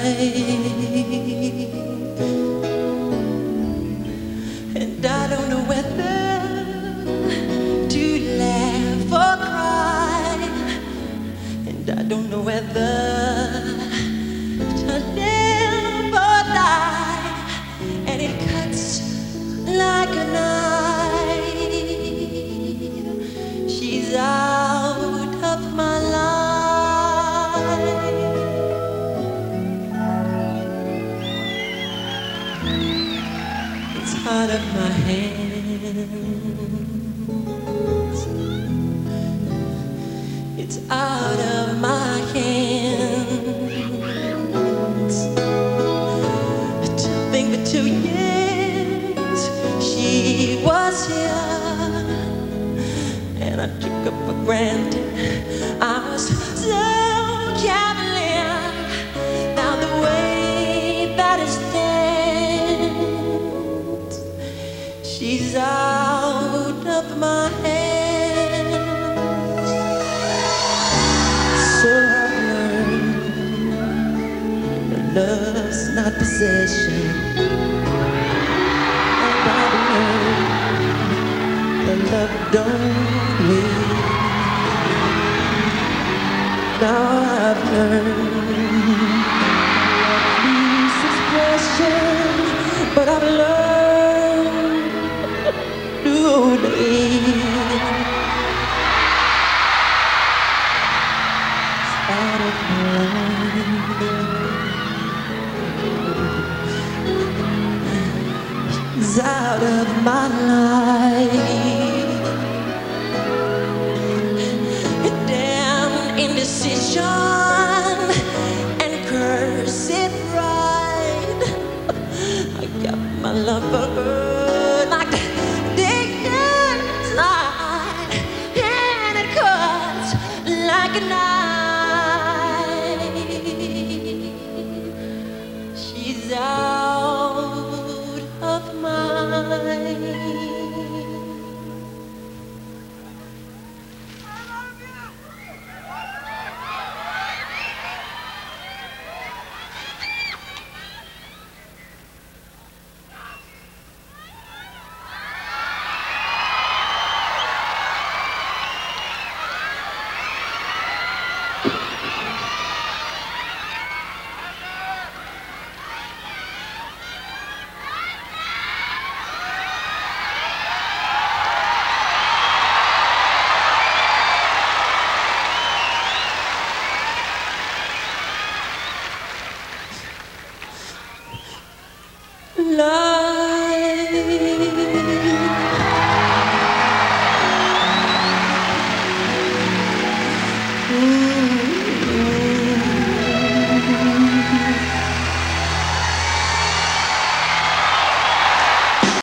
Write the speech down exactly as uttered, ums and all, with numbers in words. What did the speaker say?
and I don't know whether to laugh or cry, and I don't know whether to live or die, and it cuts like a knife. She's out of my life. It's out of my hands. It's out of my hands. To think that two years she was here, and I took her for granted. I was so cavalier. Now the way that it stands, she's out of my hands. So I've learned that love's not possession, and I've learned that love don't wait. Now I've learned peace is precious, but I've learned to live out of my life. It's out of my life. Indecision and cursed pride. I got my love for her like the day inside, and it cuts like a knife. She's out of mine. Love